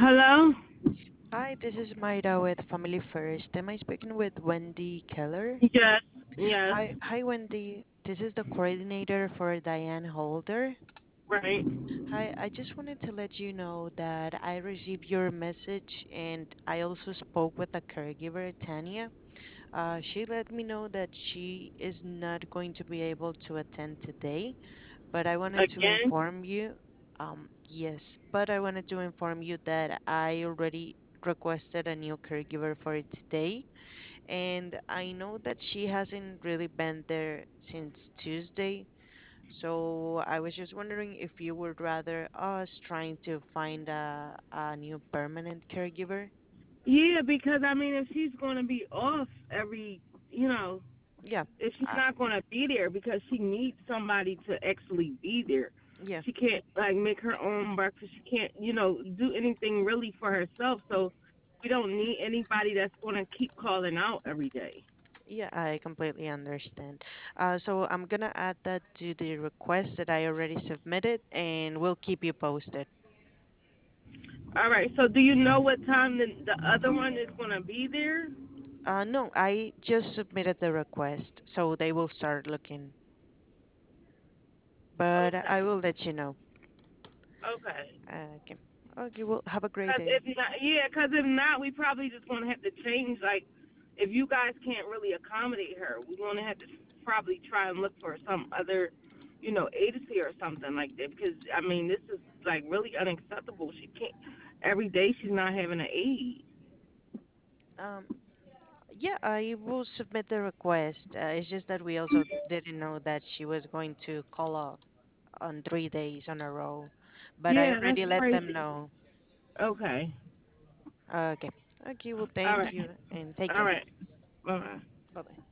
Hello? Hi, this is Mayra with Family First. Am I speaking with Wendy Keller? Yes, yes, Hi, Wendy. This is the coordinator for Diane Holder. right. Hi, I just wanted to let you know that I received your message and I also spoke with the caregiver, Tanya. She let me know that she is not going to be able to attend today, but I wanted to Again? inform you. Yes, but I wanted to inform you that I already requested a new caregiver for today, and I know that she hasn't really been there since Tuesday. So I was just wondering if you would rather us trying to find a new permanent caregiver. Yeah, because I mean, if she's going to be off you know, Yeah, if she's uh, not going to be there because she needs somebody to actually be there. yeah, She can't, like, make her own breakfast. She can't, do anything really for herself. So we don't need anybody that's going to keep calling out every day. yeah. I completely understand. So I'm gonna add that to the request that I already submitted, and we'll keep you posted. All right, so do you know what time the other one is going to be there? No, I just submitted the request, so they will start looking. But I Okay, will let you know. okay. Okay. Okay. Well, have a great Cause day. if not, yeah, cause if not, we probably just gonna have to change. Like, if you guys can't really accommodate her, we're gonna have to probably try and look for some other, agency or something like that. Because I mean, this is like really unacceptable. She can't every day. She's not having an aide. Um, yeah, I will submit the request. It's just that we also didn't know that she was going to call off on 3 days on a row. But I Yeah, that's already let them crazy. know. Okay. Okay. Okay, well, All thank right. you and take All care. right. Bye. Bye bye.